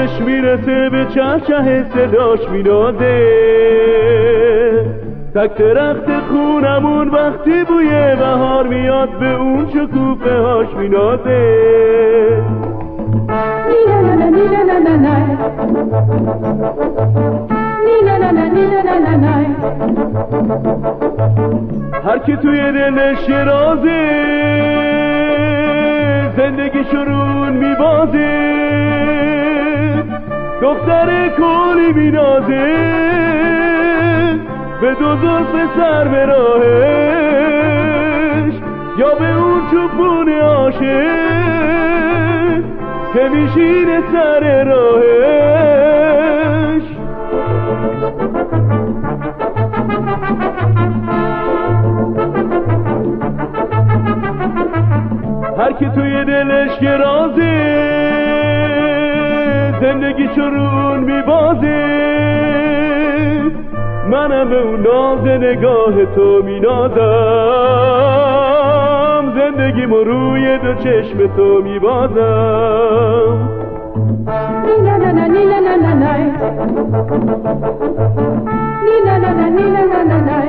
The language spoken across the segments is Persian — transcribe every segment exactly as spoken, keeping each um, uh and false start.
جفتش میرسه به چهچه صداش مینازه تک درخت خونمون وقتی بوی بهار میاد به اون شکوفه هاش مینازه هر کی توی دلش یه رازه زندگی شرون میبازه دختر کلی بینازه به دو زلف سر به راهش یا به اون چوبون عاشق که میشینه سر راهش هر کی توی دلش یه رازه زندگی شرون میبازه منم به اون ناز نگاه تو مینازم زندگیمو روی دو چشم تو میبازم نینا نا نا نینا نا نا نای نینا نا نا نینا نا نا نای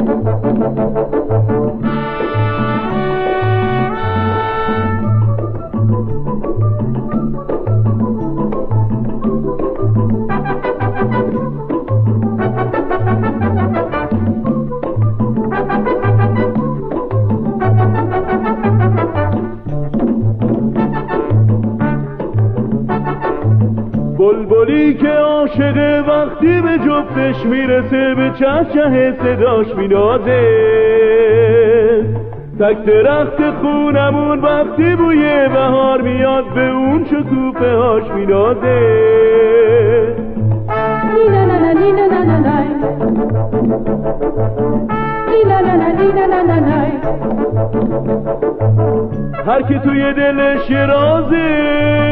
بلبلی که عاشق وقتی به جفتش میرسه به چهچه صداش مینازه تک درخت خونمون وقتی بوی بهار میاد به اون شکوفه هاش مینازه نینا نا نا نینا نا نا نای نینا نا نا نینا نا نا نای هر کی توی دلش یه رازه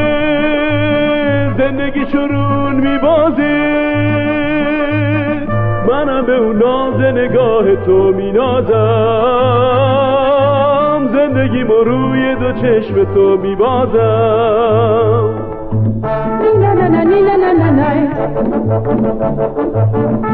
زندگی شرون میبازه منم به اون ناز نگاه تو مینازم زندگیمو روی دو چشم تو میبازم نینا نا نا نینا نا نا نای